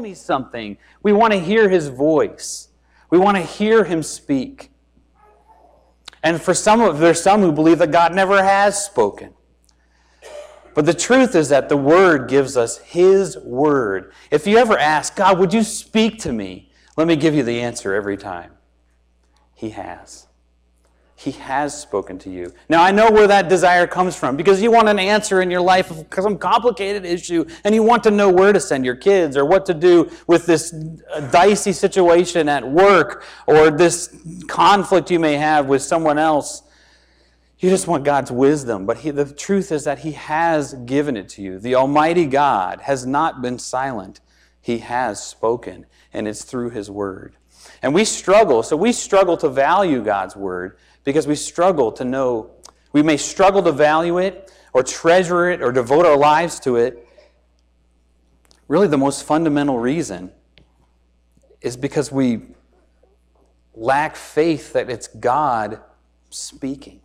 me something. We want to hear His voice. We want to hear Him speak. And there's some who believe that God never has spoken. But the truth is that the Word gives us His Word. If you ever ask, God, would you speak to me? Let me give you the answer every time. He has. He has spoken to you. Now, I know where that desire comes from, because you want an answer in your life of some complicated issue, and you want to know where to send your kids, or what to do with this dicey situation at work, or this conflict you may have with someone else. You just want God's wisdom, but the truth is that He has given it to you. The Almighty God has not been silent. He has spoken, and it's through His Word. And we struggle to value God's Word, because we struggle to know, we may struggle to value it, or treasure it, or devote our lives to it. Really, the most fundamental reason is because we lack faith that it's God speaking.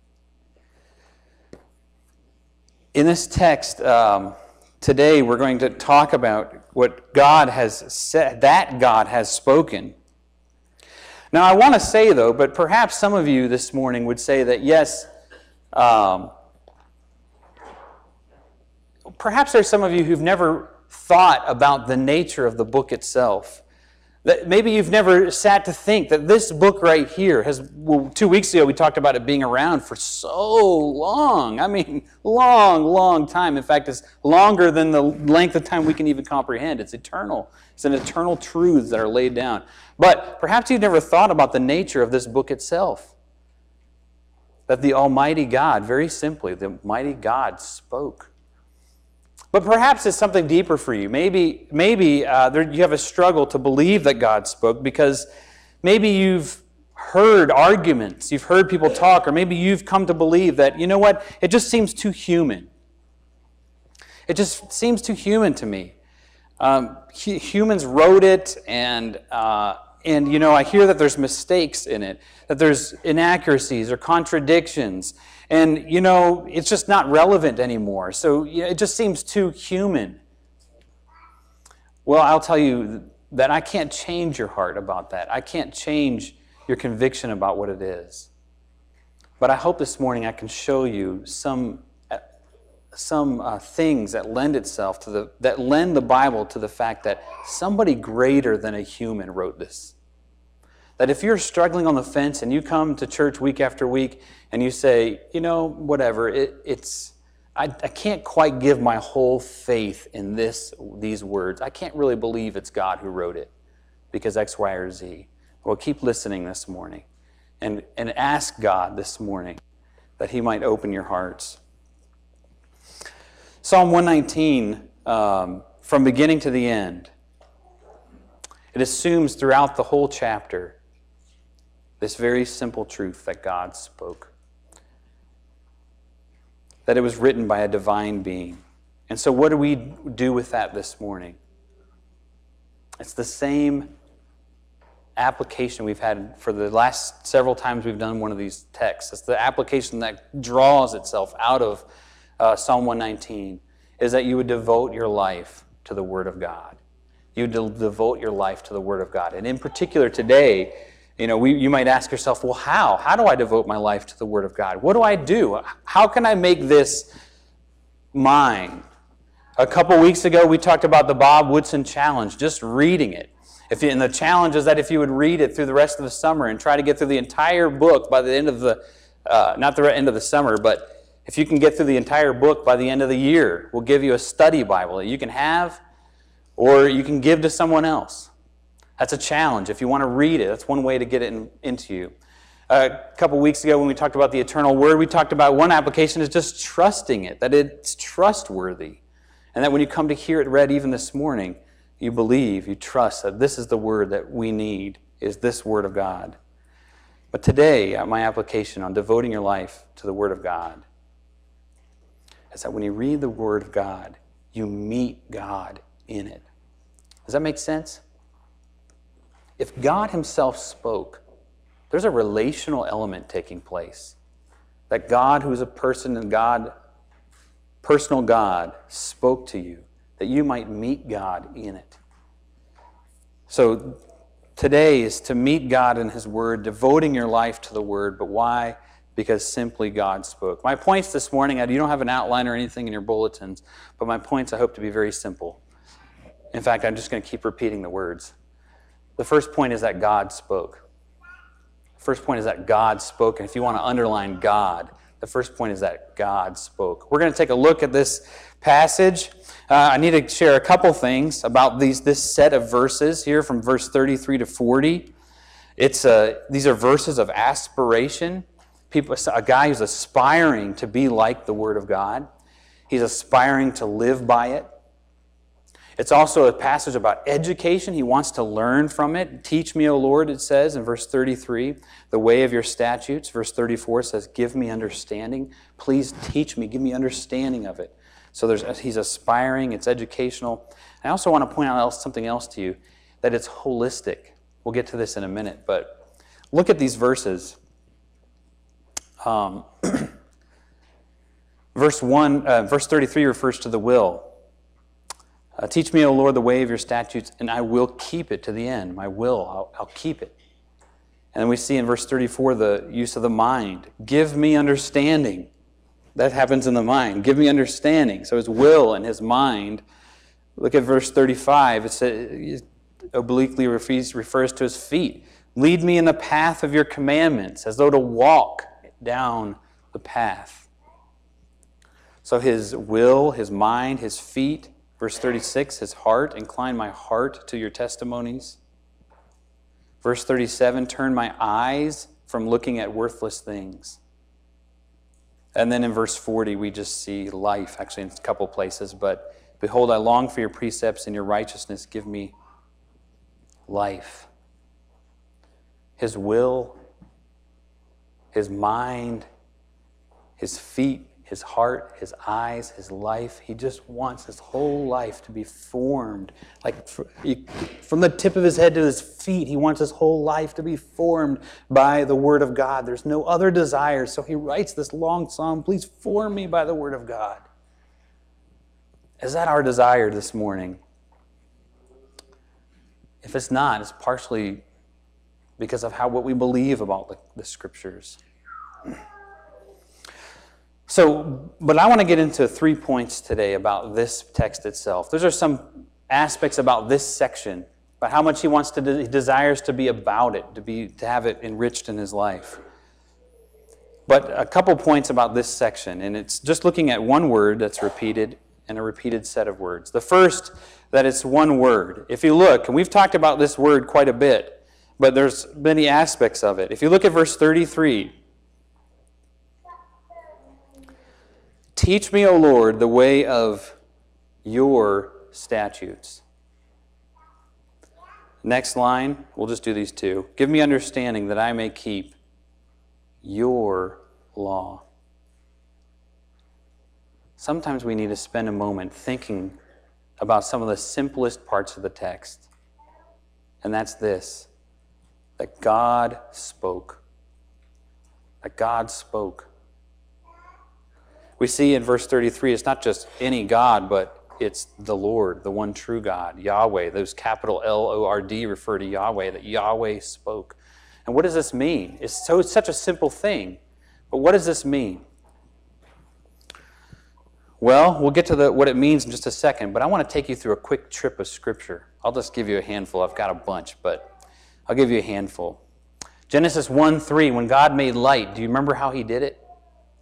In this text, today we're going to talk about what God has said, that God has spoken. Now, I want to say, though, but perhaps some of you this morning would say that, yes, perhaps there's some of you who've never thought about the nature of the book itself. That maybe you've never sat to think that this book right here has, 2 weeks ago we talked about it being around for so long. I mean, long time. In fact, it's longer than the length of time we can even comprehend. It's eternal. It's an eternal truths that are laid down. But perhaps you've never thought about the nature of this book itself. That the Almighty God, very simply, the Almighty God spoke. But perhaps it's something deeper for you. Maybe you have a struggle to believe that God spoke, because maybe you've heard arguments, you've heard people talk, or maybe you've come to believe that, you know what, it just seems too human. It just seems too human to me. Humans wrote it, and you know, I hear that there's mistakes in it, that there's inaccuracies or contradictions. And, you know, it's just not relevant anymore. So it just seems too human. Well, I'll tell you that I can't change your heart about that. I can't change your conviction about what it is. But I hope this morning I can show you some things that lend the Bible to the fact that somebody greater than a human wrote this. That if you're struggling on the fence and you come to church week after week and you say, you know, whatever, I can't quite give my whole faith in these words. I can't really believe it's God who wrote it because X, Y, or Z. Well, keep listening this morning and ask God this morning that He might open your hearts. Psalm 119, from beginning to the end, it assumes throughout the whole chapter this very simple truth that God spoke. That it was written by a divine being. And so what do we do with that this morning? It's the same application we've had for the last several times we've done one of these texts. It's the application that draws itself out of Psalm 119, is that you would devote your life to the Word of God. You would devote your life to the Word of God. And in particular today, you know, you might ask yourself, well, how? How do I devote my life to the Word of God? What do I do? How can I make this mine? A couple weeks ago, we talked about the Bob Woodson Challenge, just reading it. And the challenge is that if you would read it through the rest of the summer and try to get through the entire book by the end of the, not the end of the summer, but if you can get through the entire book by the end of the year, we'll give you a study Bible that you can have or you can give to someone else. That's a challenge. If you want to read it, that's one way to get it into you. A couple weeks ago when we talked about the eternal Word, we talked about one application is just trusting it, that it's trustworthy. And that when you come to hear it read even this morning, you believe, you trust that this is the Word that we need, is this Word of God. But today, my application on devoting your life to the Word of God is that when you read the Word of God, you meet God in it. Does that make sense? If God Himself spoke, there's a relational element taking place. That God, who is a person and God, personal God, spoke to you, that you might meet God in it. So today is to meet God in His Word, devoting your life to the Word. But why? Because simply God spoke. My points this morning, you don't have an outline or anything in your bulletins, but my points I hope to be very simple. In fact, I'm just going to keep repeating the words. The first point is that God spoke. The first point is that God spoke. And if you want to underline God, the first point is that God spoke. We're going to take a look at this passage. I need to share a couple things about this set of verses here from verse 33 to 40. These are verses of aspiration. A guy who's aspiring to be like the Word of God. He's aspiring to live by it. It's also a passage about education. He wants to learn from it. Teach me, O Lord, it says in verse 33, the way of your statutes. Verse 34 says, give me understanding. Please teach me, give me understanding of it. So he's aspiring, it's educational. I also want to point out something else to you, that it's holistic. We'll get to this in a minute, but look at these verses. Verse 33 refers to the will. Teach me, O Lord, the way of your statutes, and I will keep it to the end. My will, I'll keep it. And then we see in verse 34 the use of the mind. Give me understanding. That happens in the mind. Give me understanding. So his will and his mind. Look at verse 35. It obliquely refers to his feet. Lead me in the path of your commandments, as though to walk down the path. So his will, his mind, his feet. Verse 36, his heart, incline my heart to your testimonies. Verse 37, turn my eyes from looking at worthless things. And then in verse 40, we just see life, actually in a couple places. But behold, I long for your precepts, and your righteousness give me life. His will, his mind, his feet, his heart, his eyes, his life. He just wants his whole life to be formed. Like from the tip of his head to his feet, he wants his whole life to be formed by the Word of God. There's no other desire. So he writes this long psalm, please form me by the Word of God. Is that our desire this morning? If it's not, it's partially because of what we believe about the Scriptures. But I want to get into 3 points today about this text itself. Those are some aspects about this section, about how much he desires to be about it, to have it enriched in his life. But a couple points about this section, and it's just looking at one word that's repeated and a repeated set of words. The first, that it's one word. If you look, and we've talked about this word quite a bit, but there's many aspects of it. If you look at verse 33, teach me, O Lord, the way of your statutes. Next line, we'll just do these two. Give me understanding that I may keep your law. Sometimes we need to spend a moment thinking about some of the simplest parts of the text. And that's this, that God spoke. That God spoke. We see in verse 33, it's not just any God, but it's the Lord, the one true God, Yahweh. Those capital L-O-R-D refer to Yahweh, that Yahweh spoke. And what does this mean? It's such a simple thing, but what does this mean? Well, we'll get to what it means in just a second, but I want to take you through a quick trip of Scripture. I'll just give you a handful. I've got a bunch, but I'll give you a handful. Genesis 1:3, when God made light, do you remember how he did it?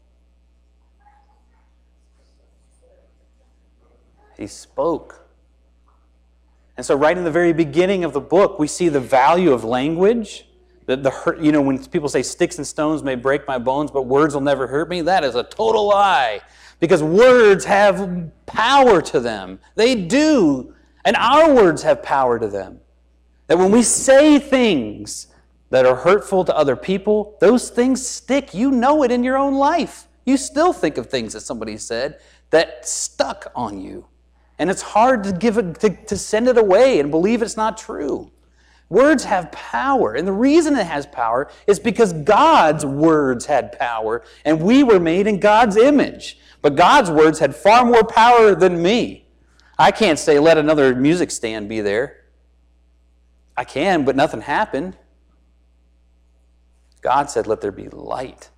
He spoke. And so right in the very beginning of the book, we see the value of language. When people say sticks and stones may break my bones, but words will never hurt me, that is a total lie. Because words have power to them. They do. And our words have power to them. That when we say things that are hurtful to other people, those things stick. You know it in your own life. You still think of things that somebody said that stuck on you. And it's hard to send it away and believe it's not true. Words have power. And the reason it has power is because God's words had power, and we were made in God's image. But God's words had far more power than me. I can't say, let another music stand be there. I can, but nothing happened. God said, let there be light.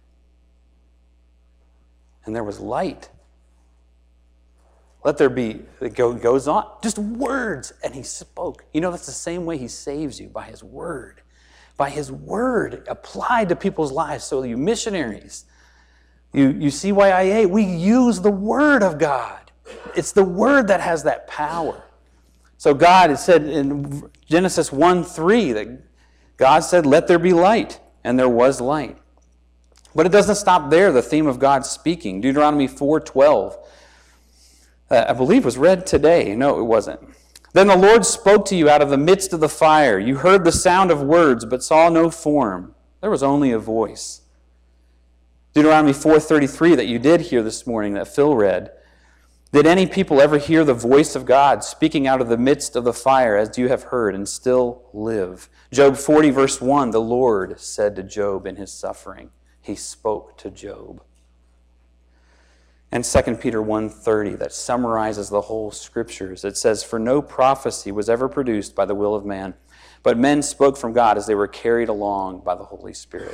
And there was light. Let there be, it goes on, just words, and he spoke. You know, that's the same way he saves you, by his word. By his word applied to people's lives. So you missionaries, you CYIA, we use the word of God. It's the word that has that power. So God, it said in Genesis 1:3 that God said, let there be light, and there was light. But it doesn't stop there, the theme of God speaking. Deuteronomy 4:12, I believe was read today. No, it wasn't. Then the Lord spoke to you out of the midst of the fire. You heard the sound of words, but saw no form. There was only a voice. Deuteronomy 4:33 that you did hear this morning, that Phil read. Did any people ever hear the voice of God speaking out of the midst of the fire, as you have heard, and still live? Job 40 verse 1, the Lord said to Job in his suffering. He spoke to Job. And 2 Peter 1:30 that summarizes the whole Scriptures. It says, for no prophecy was ever produced by the will of man, but men spoke from God as they were carried along by the Holy Spirit.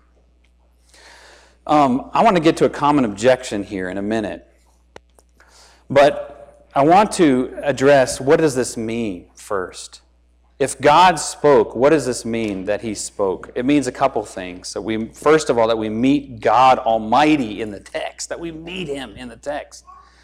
I want to get to a common objection here in a minute. But I want to address, what does this mean first? If God spoke, what does this mean that he spoke? It means a couple things. So first of all, that we meet God Almighty in the text, that we meet him in the text.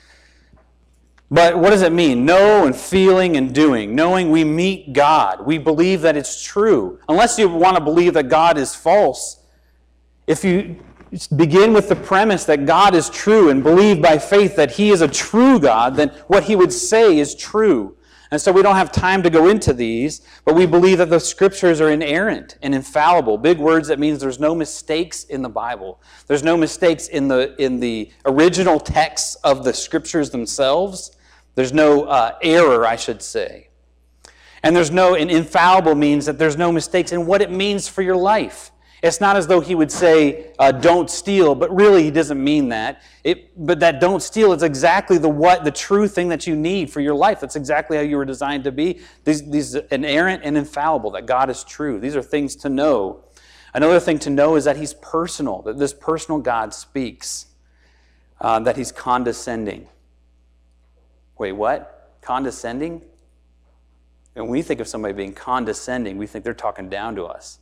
But what does it mean? Know and feeling and doing. Knowing we meet God. We believe that it's true. Unless you want to believe that God is false, if you begin with the premise that God is true and believe by faith that he is a true God, then what he would say is true. And so we don't have time to go into these, but we believe that the Scriptures are inerrant and infallible. Big words, that means there's no mistakes in the Bible. There's no mistakes in the original texts of the Scriptures themselves. There's no error, I should say. And infallible means that there's no mistakes in what it means for your life. It's not as though he would say, don't steal, but really he doesn't mean that. But that don't steal is exactly the true thing that you need for your life. That's exactly how you were designed to be. These inerrant and infallible, that God is true. These are things to know. Another thing to know is that he's personal, that this personal God speaks, that he's condescending. Wait, what? Condescending? And when we think of somebody being condescending, we think they're talking down to us.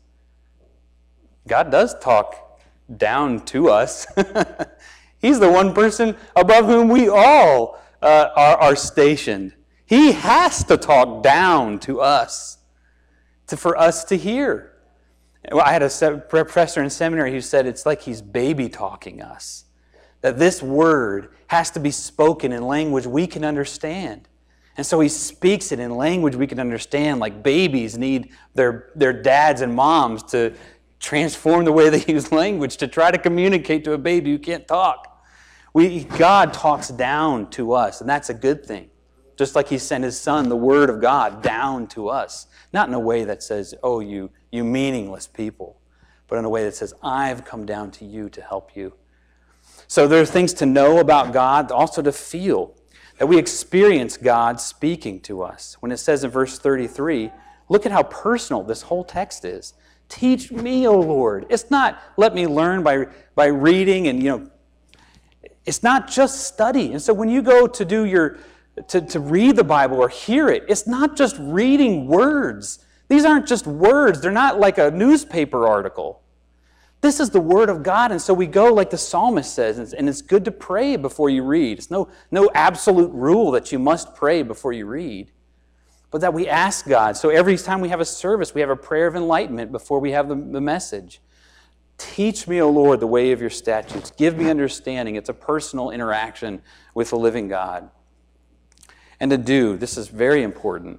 God does talk down to us. He's the one person above whom we all are stationed. He has to talk down to us for us to hear. I had a professor in seminary who said it's like he's baby talking us. That this word has to be spoken in language we can understand. And so he speaks it in language we can understand, like babies need their dads and moms to transform the way they use language to try to communicate to a baby who can't talk. God talks down to us, and that's a good thing. Just like he sent his son, the word of God, down to us. Not in a way that says, oh, you meaningless people, but in a way that says, I've come down to you to help you. So there are things to know about God, also to feel, that we experience God speaking to us. When it says in verse 33, look at how personal this whole text is. Teach me, O Lord. It's not let me learn by reading and, it's not just study. And so when you go to do to read the Bible or hear it, it's not just reading words. These aren't just words. They're not like a newspaper article. This is the Word of God. And so we go like the psalmist says, and it's good to pray before you read. It's no absolute rule that you must pray before you read. But that we ask God. So every time we have a service, we have a prayer of enlightenment before we have the message. Teach me, O Lord, the way of your statutes. Give me understanding. It's a personal interaction with the living God. And to do, this is very important,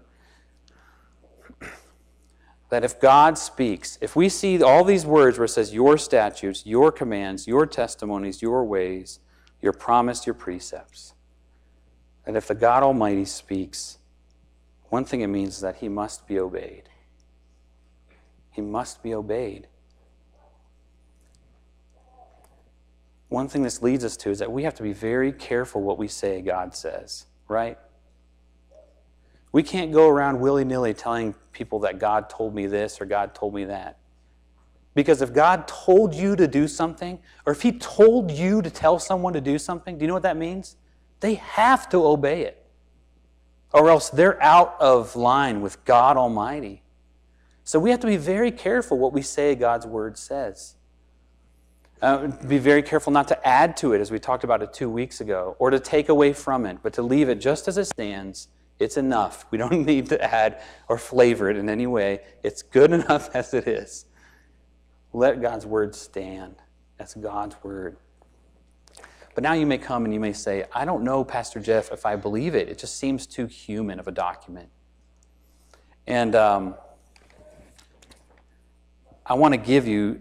that if God speaks, if we see all these words where it says your statutes, your commands, your testimonies, your ways, your promise, your precepts, that if the God Almighty speaks, one thing it means is that he must be obeyed. He must be obeyed. One thing this leads us to is that we have to be very careful what we say God says, right? We can't go around willy-nilly telling people that God told me this or God told me that. Because if God told you to do something, or if He told you to tell someone to do something, do you know what that means? They have to obey it. Or else they're out of line with God Almighty. So we have to be very careful what we say God's Word says. Be very careful not to add to it, as we talked about it 2 weeks ago, or to take away from it, but to leave it just as it stands. It's enough. We don't need to add or flavor it in any way. It's good enough as it is. Let God's Word stand. That's God's Word. But now you may come and you may say, I don't know, Pastor Jeff, if I believe it. It just seems too human of a document. And I want to give you,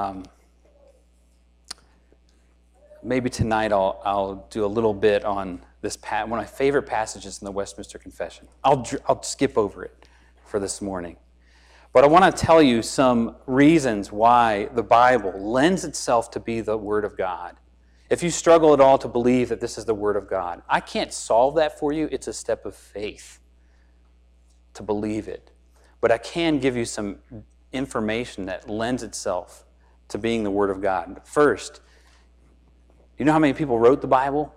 maybe tonight I'll do a little bit on this one of my favorite passages in the Westminster Confession. I'll skip over it for this morning. But I want to tell you some reasons why the Bible lends itself to be the Word of God. If you struggle at all to believe that this is the Word of God, I can't solve that for you. It's a step of faith to believe it. But I can give you some information that lends itself to being the Word of God. First, you know how many people wrote the Bible?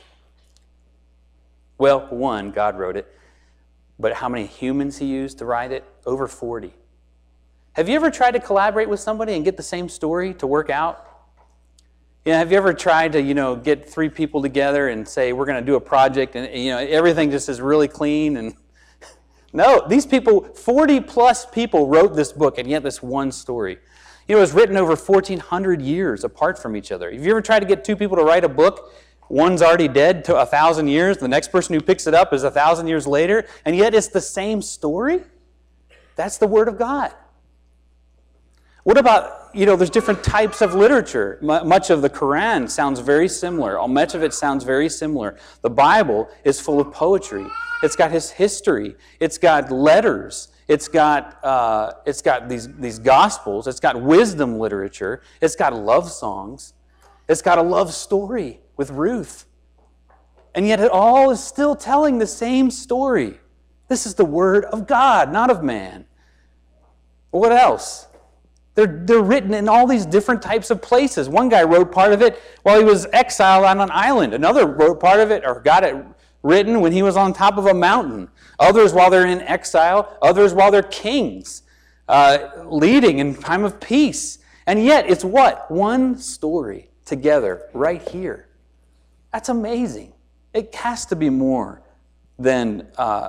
Well, one, God wrote it. But how many humans He used to write it? Over 40. Have you ever tried to collaborate with somebody and get the same story to work out? Have you ever tried to, get 3 people together and say, we're going to do a project and, everything just is really clean? And no, these people, 40 plus people wrote this book, and yet this one story. It was written over 1,400 years apart from each other. Have you ever tried to get 2 people to write a book? One's already dead to 1,000 years. The next person who picks it up is 1,000 years later, and yet it's the same story? That's the Word of God. What about, there's different types of literature. Much of the Quran sounds very similar. Much of it sounds very similar. The Bible is full of poetry. It's got His history. It's got letters. It's got these Gospels. It's got wisdom literature. It's got love songs. It's got a love story with Ruth. And yet it all is still telling the same story. This is the Word of God, not of man. What else? They're written in all these different types of places. One guy wrote part of it while he was exiled on an island. Another wrote part of it or got it written when he was on top of a mountain. Others while they're in exile. Others while they're kings, leading in time of peace. And yet it's what? One story together right here. That's amazing. It has to be more than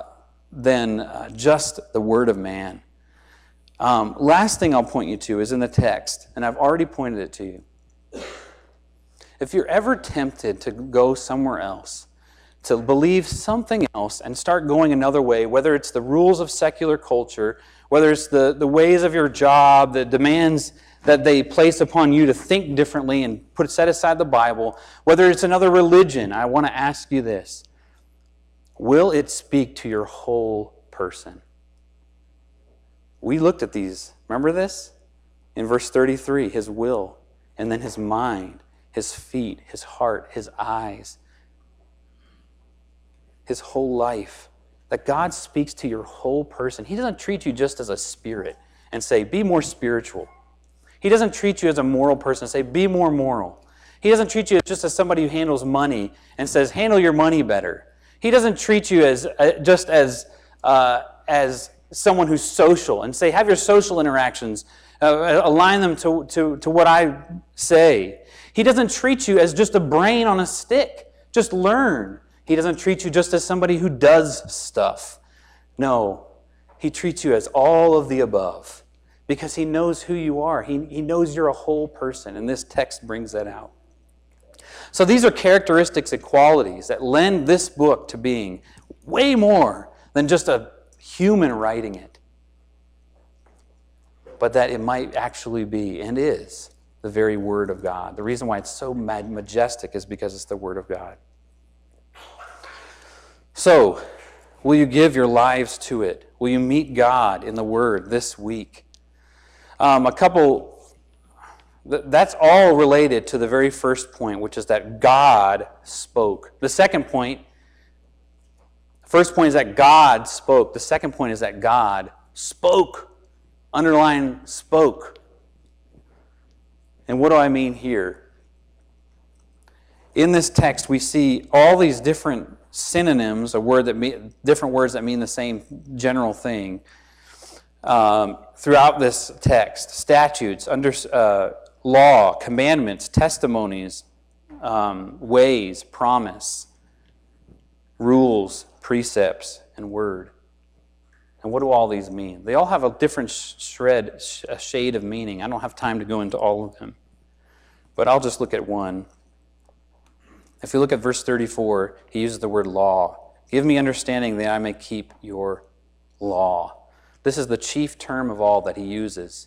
just the word of man. Last thing I'll point you to is in the text, and I've already pointed it to you. If you're ever tempted to go somewhere else, to believe something else and start going another way, whether it's the rules of secular culture, whether it's the ways of your job, the demands that they place upon you to think differently and set aside the Bible, whether it's another religion, I want to ask you this. Will it speak to your whole person? We looked at these. Remember this? In verse 33, His will, and then His mind, His feet, His heart, His eyes, His whole life. That God speaks to your whole person. He doesn't treat you just as a spirit and say, be more spiritual. He doesn't treat you as a moral person and say, be more moral. He doesn't treat you just as somebody who handles money and says, handle your money better. He doesn't treat you as just as someone who's social and say, have your social interactions, align them to what I say. He doesn't treat you as just a brain on a stick. Just learn. He doesn't treat you just as somebody who does stuff. No, He treats you as all of the above because He knows who you are. He knows you're a whole person, and this text brings that out. So these are characteristics and qualities that lend this book to being way more than just a human writing it, but that it might actually be, and is, the very Word of God. The reason why it's so majestic is because it's the Word of God. So, will you give your lives to it? Will you meet God in the Word this week? That's all related to the very first point, which is that God spoke. The second point, First point is that God spoke. The second point is that God spoke. Underline spoke. And what do I mean here? In this text, we see all these different synonyms, different words that mean the same general thing, throughout this text. Statutes, law, commandments, testimonies, ways, promise, rules, precepts, and word. And what do all these mean? They all have a different shade of meaning. I don't have time to go into all of them. But I'll just look at one. If you look at verse 34, he uses the word law. Give me understanding that I may keep your law. This is the chief term of all that he uses.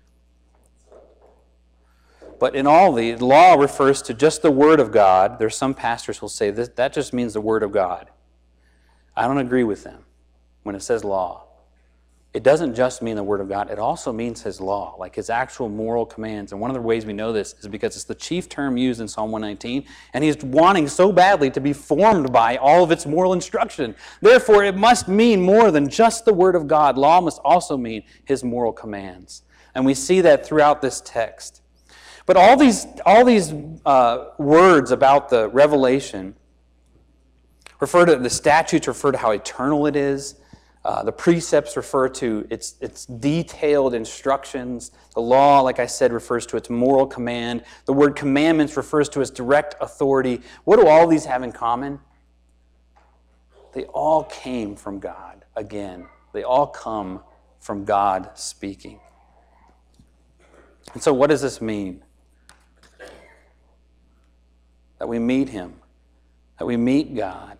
But in all the law refers to just the word of God. There's some pastors who will say that just means the word of God. I don't agree with them when it says law. It doesn't just mean the word of God. It also means his law, like his actual moral commands. And one of the ways we know this is because it's the chief term used in Psalm 119, and he's wanting so badly to be formed by all of its moral instruction. Therefore, it must mean more than just the word of God. Law must also mean his moral commands. And we see that throughout this text. But all these words about the revelation the statutes refer to how eternal it is. The precepts refer to its detailed instructions. The law, like I said, refers to its moral command. The word commandments refers to its direct authority. What do all these have in common? They all came from God. Again, they all come from God speaking. And so what does this mean? That we meet him, that we meet God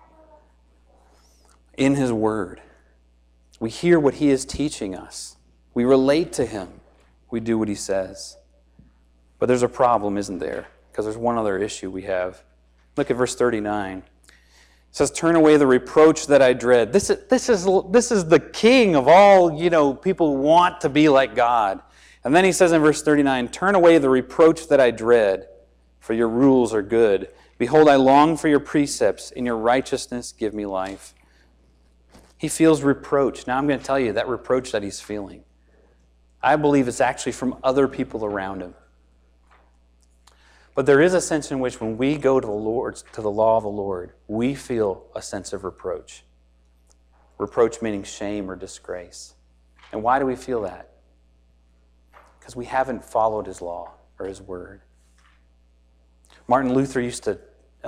in his word. We hear what he is teaching us. We relate to him. We do what he says. But there's a problem, isn't there? Because there's one other issue we have. Look at verse 39. It says, turn away the reproach that I dread. This is the king of all, people who want to be like God. And then he says in verse 39, turn away the reproach that I dread, for your rules are good. Behold, I long for your precepts. In your righteousness, give me life. He feels reproach. Now I'm going to tell you that reproach that he's feeling, I believe it's actually from other people around him. But there is a sense in which when we go to the law of the Lord, we feel a sense of reproach. Reproach meaning shame or disgrace. And why do we feel that? Because we haven't followed his law or his word. Martin Luther used to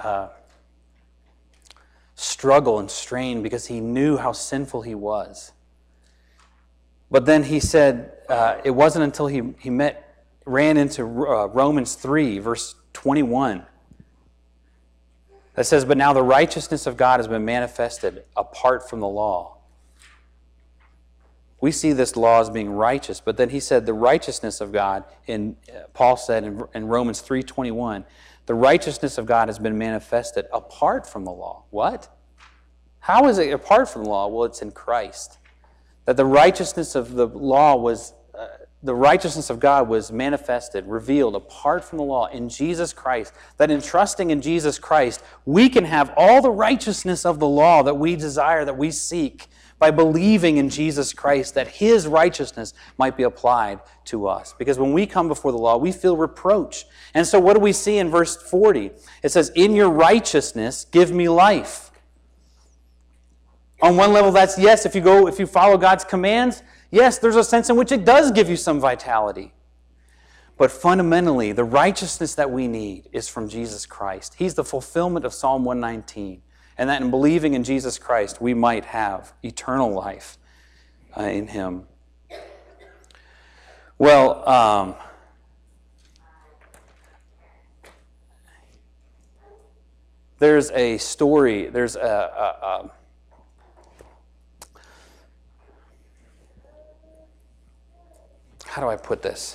struggle and strain because he knew how sinful he was. But then he said it wasn't until he ran into Romans 3, verse 21, that says, but now the righteousness of God has been manifested apart from the law. We see this law as being righteous, but then he said the righteousness of God, Paul said in Romans 3:21, the righteousness of God has been manifested apart from the law. What? How is it apart from the law? Well, it's in Christ. That the righteousness of the law the righteousness of God was manifested, revealed apart from the law in Jesus Christ. That in trusting in Jesus Christ, we can have all the righteousness of the law that we desire, that we seek, by believing in Jesus Christ, that his righteousness might be applied to us. Because when we come before the law, we feel reproach. And so what do we see in verse 40? It says, in your righteousness, give me life. On one level, that's yes, if you follow God's commands, yes, there's a sense in which it does give you some vitality. But fundamentally, the righteousness that we need is from Jesus Christ. He's the fulfillment of Psalm 119. And that in believing in Jesus Christ, we might have eternal life in him. Well, there's a story, there's how do I put this?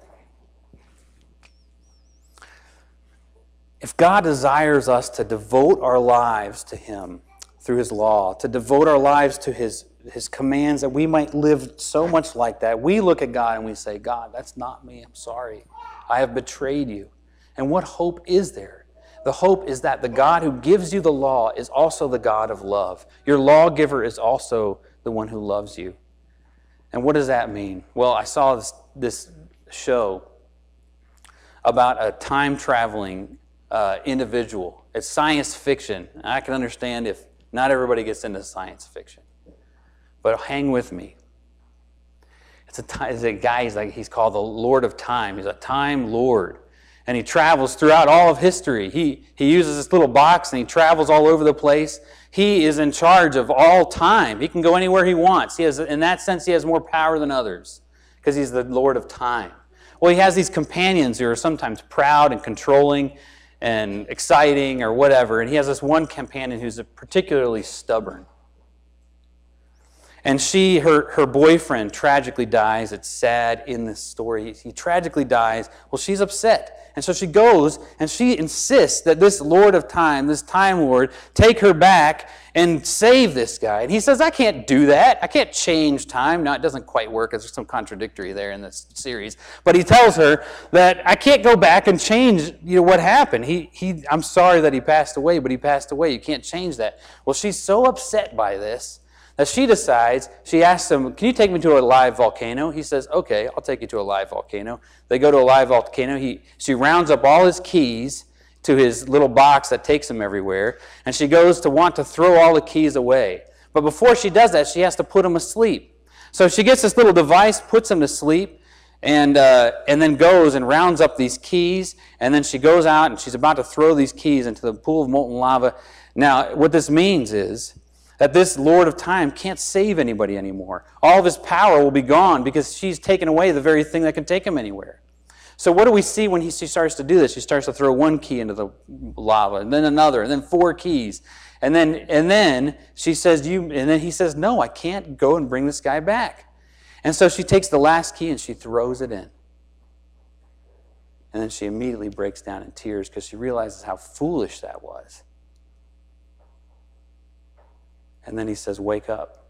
If God desires us to devote our lives to him through his law, to devote our lives to his commands, that we might live so much like that, we look at God and we say, God, that's not me. I'm sorry. I have betrayed you. And what hope is there? The hope is that the God who gives you the law is also the God of love. Your lawgiver is also the one who loves you. And what does that mean? Well, I saw this show about a time-traveling individual. It's science fiction. I can understand if not everybody gets into science fiction. But hang with me. It's a guy, he's called the Lord of Time. He's a time lord. And he travels throughout all of history. He uses this little box and he travels all over the place. He is in charge of all time. He can go anywhere he wants. In that sense, he has more power than others because he's the Lord of Time. Well, he has these companions who are sometimes proud and controlling and exciting or whatever. And he has this one companion who's particularly stubborn. And her boyfriend tragically dies. It's sad in this story. He tragically dies. Well, she's upset. And so she goes and she insists that this Lord of Time, this Time Lord, take her back and save this guy. And he says, I can't do that. I can't change time. Now, it doesn't quite work. There's some contradictory there in this series. But he tells her that I can't go back and change what happened. I'm sorry that he passed away, but he passed away. You can't change that. Well, she's so upset by this that she asks him, can you take me to a live volcano? He says, okay, I'll take you to a live volcano. They go to a live volcano. She rounds up all his keys to his little box that takes him everywhere, and she goes to want to throw all the keys away. But before she does that, she has to put him asleep. So she gets this little device, puts him to sleep, and then goes and rounds up these keys, and then she goes out and she's about to throw these keys into the pool of molten lava. Now, what this means is that this Lord of Time can't save anybody anymore. All of his power will be gone because she's taken away the very thing that can take him anywhere. So what do we see when she starts to do this? She starts to throw one key into the lava, and then another, and then 4 keys. And then she says, and then he says, no, I can't go and bring this guy back. And so she takes the last key and she throws it in. And then she immediately breaks down in tears because she realizes how foolish that was. And then he says, wake up.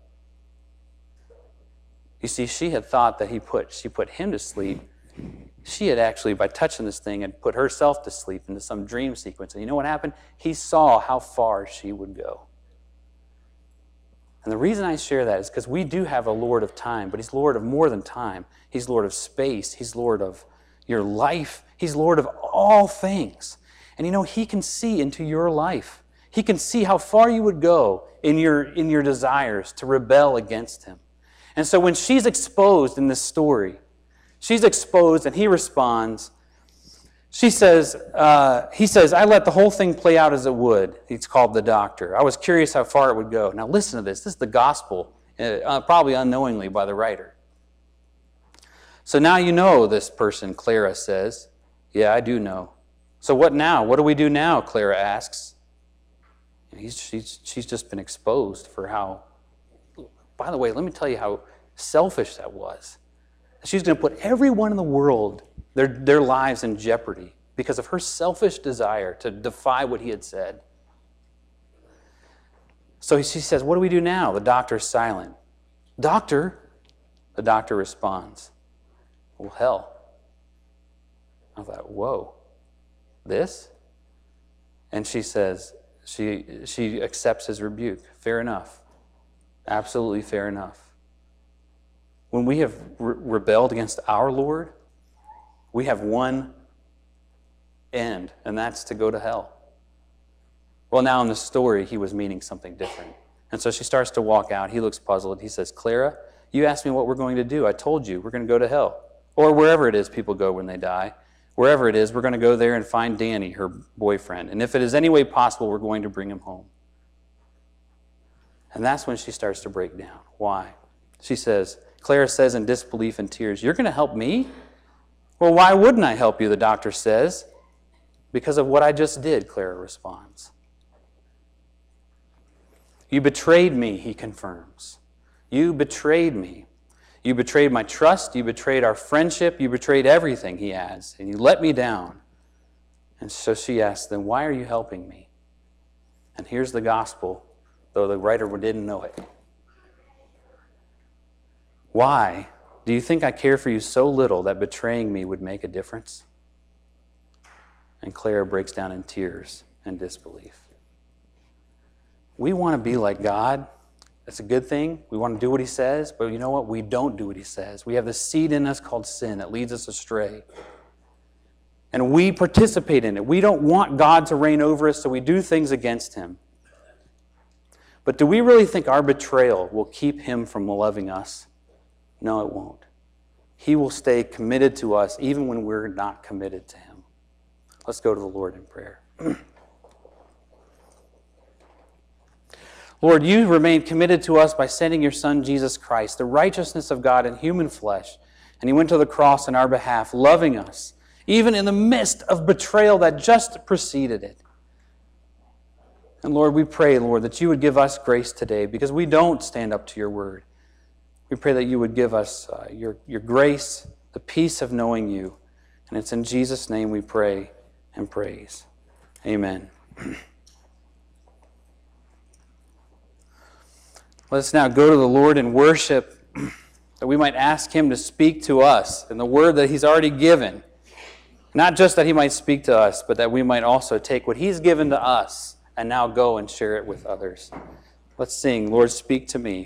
You see, she had thought that she put him to sleep. She had actually, by touching this thing, had put herself to sleep into some dream sequence. And you know what happened? He saw how far she would go. And the reason I share that is because we do have a Lord of Time, but he's Lord of more than time. He's Lord of space. He's Lord of your life. He's Lord of all things. And he can see into your life. He can see how far you would go in your desires to rebel against him. And so when she's exposed in this story, she's exposed and he responds. He says, I let the whole thing play out as it would. He's called the doctor. I was curious how far it would go. Now listen to this. This is the gospel, probably unknowingly by the writer. So now you know this person, Clara says. Yeah, I do know. So what now? What do we do now? Clara asks. She's just been exposed for how, by the way, let me tell you how selfish that was. She's going to put everyone in the world, their lives in jeopardy because of her selfish desire to defy what he had said. So she says, what do we do now? The doctor's silent. Doctor, the doctor responds, well, hell. I thought, whoa, this? And she says, she accepts his rebuke. Fair enough. Absolutely fair enough. When we have rebelled against our Lord, we have one end, and that's to go to hell. Well, now in the story, he was meaning something different. And so she starts to walk out. He looks puzzled. He says, Clara, you asked me what we're going to do. I told you we're going to go to hell. Or wherever it is people go when they die. Wherever it is, we're going to go there and find Danny, her boyfriend. And if it is any way possible, we're going to bring him home. And that's when she starts to break down. Why? Clara says in disbelief and tears, you're going to help me? Well, why wouldn't I help you, the doctor says. Because of what I just did, Clara responds. You betrayed me, he confirms. You betrayed me. You betrayed my trust, you betrayed our friendship, you betrayed everything, he adds, and you let me down. And so she asks, then why are you helping me? And here's the gospel, though the writer didn't know it. Why do you think I care for you so little that betraying me would make a difference? And Clara breaks down in tears and disbelief. We want to be like God. That's a good thing. We want to do what he says, but you know what? We don't do what he says. We have this seed in us called sin that leads us astray. And we participate in it. We don't want God to reign over us, so we do things against him. But do we really think our betrayal will keep him from loving us? No, it won't. He will stay committed to us even when we're not committed to him. Let's go to the Lord in prayer. Lord, you remain committed to us by sending your Son, Jesus Christ, the righteousness of God in human flesh. And he went to the cross in our behalf, loving us, even in the midst of betrayal that just preceded it. And Lord, we pray, Lord, that you would give us grace today because we don't stand up to your word. We pray that you would give us your grace, the peace of knowing you. And it's in Jesus' name we pray and praise. Amen. Let us now go to the Lord in worship that we might ask him to speak to us in the word that he's already given. Not just that he might speak to us, but that we might also take what he's given to us and now go and share it with others. Let's sing, Lord, speak to me.